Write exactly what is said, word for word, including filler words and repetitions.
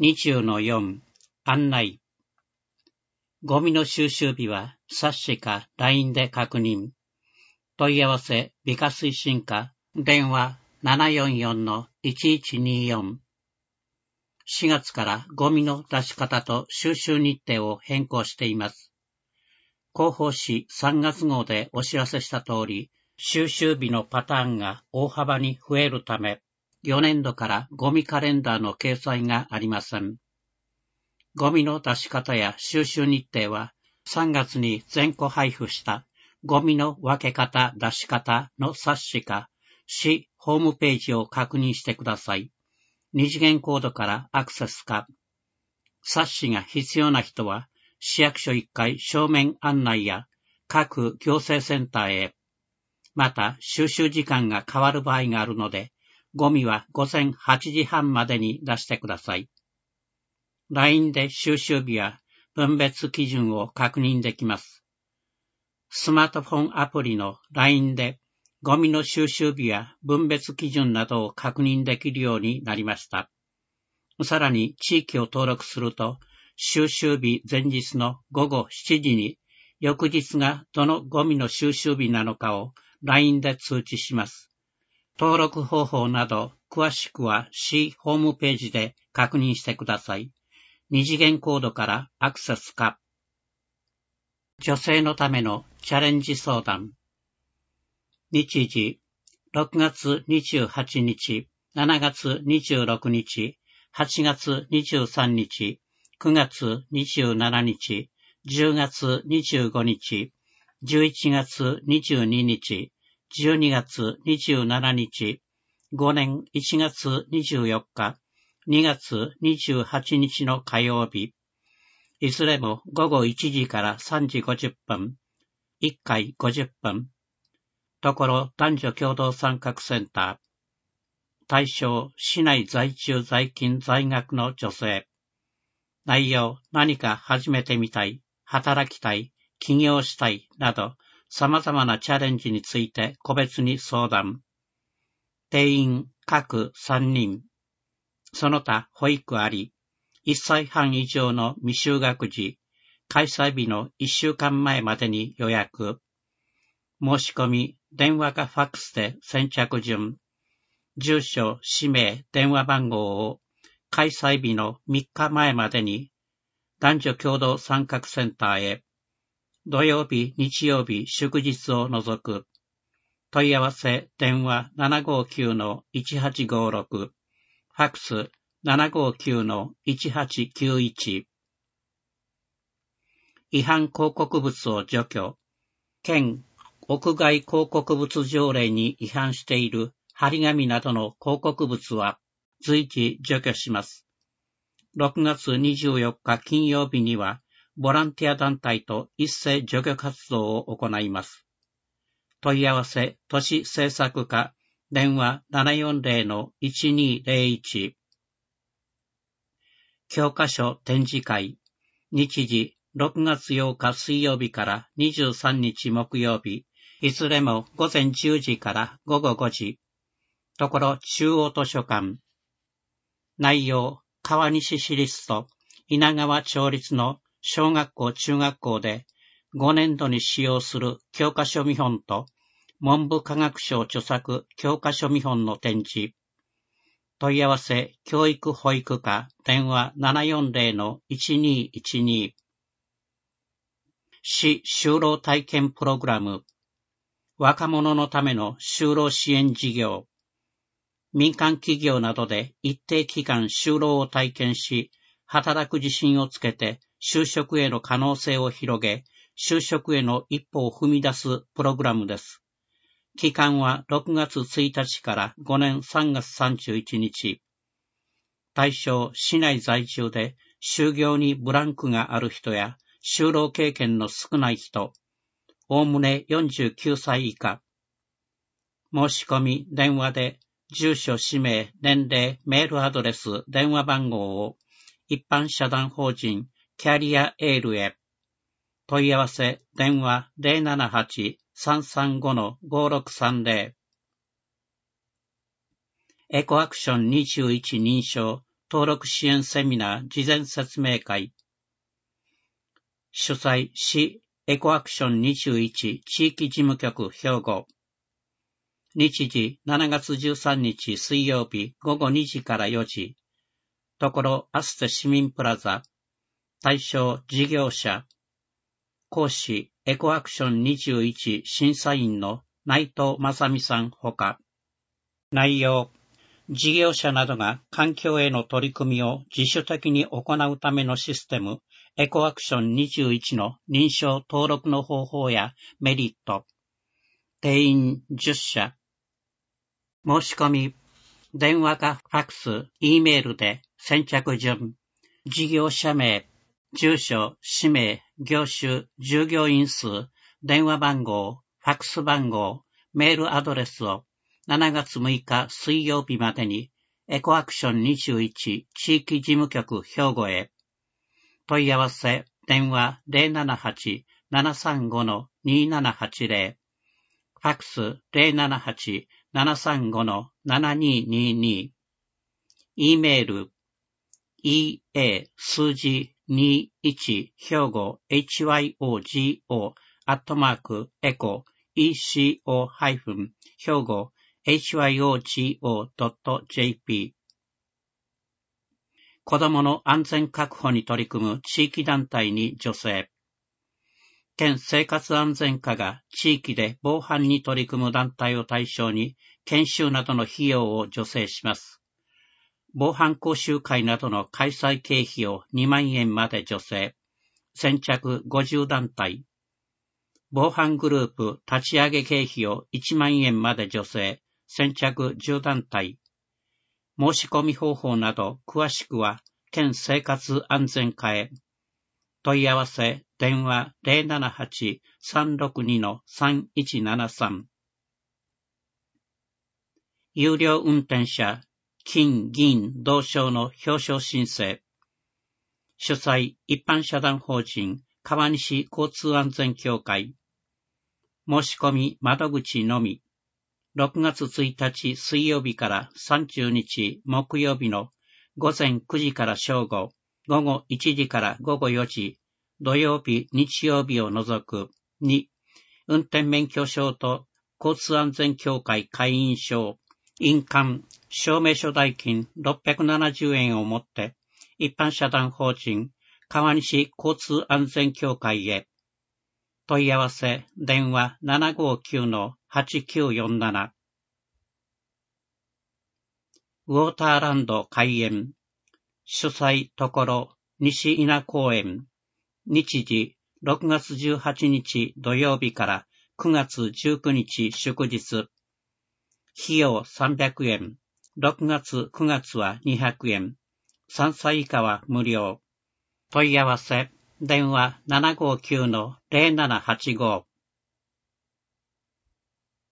にじゅうのよん 案内。ゴミの収集日は冊子か ライン で確認。問い合わせ美化推進課電話 ななよんよんのいちいちによん。しがつからゴミの出し方と収集日程を変更しています。広報誌さんがつ号でお知らせした通り、収集日のパターンが大幅に増えるため、よねんどからゴミカレンダーの掲載がありません。ゴミの出し方や収集日程はさんがつに全個配布したゴミの分け方出し方の冊子か市ホームページを確認してください。二次元コードからアクセスか。冊子が必要な人は市役所いっかい正面案内や各行政センターへ。また収集時間が変わる場合があるので、ゴミはごぜんはちじはんまでに出してください。ライン で収集日や分別基準を確認できます。スマートフォンアプリの ライン でゴミの収集日や分別基準などを確認できるようになりました。さらに地域を登録すると、収集日前日のごごしちじに翌日がどのゴミの収集日なのかを ライン で通知します。登録方法など詳しくは市ホームページで確認してください。二次元コードからアクセスか。女性のためのチャレンジ相談。日時、ろくがつにじゅうはちにち、しちがつにじゅうろくにち、はちがつにじゅうさんにち、くがつにじゅうしちにち、じゅうがつにじゅうごにち、じゅういちがつにじゅうににち、じゅうにがつにじゅうしちにち、ごねんいちがつにじゅうよっか、にがつにじゅうはちにちの火曜日。いずれもごごいちじからさんじごじゅっぷん、いっかいごじゅっぷん。ところ男女共同参画センター。対象、市内在住在勤在学の女性。内容、何か始めてみたい、働きたい、起業したい、など、様々なチャレンジについて個別に相談。定員、各さんにん。その他、保育あり。いっさいはん以上の未就学児、開催日のいっしゅうかんまえまでに予約。申し込み、電話かファックスで先着順。住所、氏名、電話番号を開催日のみっかまえまでに男女共同参画センターへ。土曜日、日曜日、祝日を除く。問い合わせ、電話 ななごきゅうのいちはちごろく。ファックス ななごきゅうのいちはちきゅういち。違反広告物を除去。県屋外広告物条例に違反している張り紙などの広告物は随時除去します。ろくがつにじゅうよっか金曜日にはボランティア団体と一斉除去活動を行います。問い合わせ都市政策課電話 ななよんぜろのいちにぜろいち。教科書展示会。日時ろくがつようか水曜日からにじゅうさんにち木曜日。いずれもごぜんじゅうじからごごごじ。ところ中央図書館。内容、川西市立と稲川町立の小学校中学校でごねんどに使用する教科書見本と文部科学省著作教科書見本の展示。問い合わせ教育保育課電話 ななよんぜろのいちにいちに。市就労体験プログラム。若者のための就労支援事業。民間企業などで一定期間就労を体験し、働く自信をつけて就職への可能性を広げ、就職への一歩を踏み出すプログラムです。期間はろくがつついたちからごねんさんがつさんじゅういちにち。対象、市内在住で就業にブランクがある人や就労経験の少ない人、おおむねよんじゅうきゅうさい以下。申し込み、電話で、住所、氏名、年齢、メールアドレス、電話番号を一般社団法人キャリアエールへ。問い合わせ、電話 ゼロななはち さんさんご ごろくさんぜろ。エコアクションにじゅういち認証登録支援セミナー事前説明会。主催、市エコアクションにじゅういち地域事務局兵庫。日時しちがつじゅうさんにち水曜日ごごにじからよじ。ところアステ市民プラザ。対象事業者。講師エコアクションにじゅういち審査員の内藤正美さんほか。内容。事業者などが環境への取り組みを自主的に行うためのシステムエコアクションにじゅういちの認証登録の方法やメリット。定員じゅっしゃ。申し込み。電話かファックス、Eメールで先着順。事業者名。住所、氏名、業種、従業員数、電話番号、ファックス番号、メールアドレスをしちがつむいか水曜日までにエコアクションにじゅういち地域事務局兵庫へ。問い合わせ、電話 ゼロななはち ななさんご にななはちゼロ、ファックス ゼロななはち ななさんご ななににに、Eメール、イーエー 数字にじゅういち兵庫 エイチワイオージーオー アットマークエコ イーシーオー ハイフン兵庫 エイチワイオージーオー ドット ジェーピー 子どもの安全確保に取り組む地域団体に助成。県生活安全課が地域で防犯に取り組む団体を対象に研修などの費用を助成します。防犯講習会などの開催経費をにまんえんまで助成。先着ごじゅう団体。防犯グループ立ち上げ経費をいちまんえんまで助成。先着じゅう団体。申し込み方法など詳しくは県生活安全課へ。問い合わせ電話 ゼロななはち さんろくに さんいちななさん。有料運転者金銀銅賞の表彰申請。主催一般社団法人川西交通安全協会。申し込み窓口のみ。ろくがつついたち水曜日からさんじゅうにち木曜日のごぜんくじから正午、ごごいちじからごごよじ、土曜日日曜日を除く。に、運転免許証と交通安全協会会員証、印鑑、証明書代金ろっぴゃくななじゅうえんをもって、一般社団法人川西交通安全協会へ。問い合わせ電話 ななごきゅう はちきゅうよんなな。ウォーターランド開園。主催ところ西稲公園。日時ろくがつじゅうはちにち土曜日からくがつじゅうくにち祝日。費用さんびゃくえん。ろくがつくがつはにひゃくえん。さんさい以下は無料。問い合わせ電話 ななごきゅう ゼロななはちご。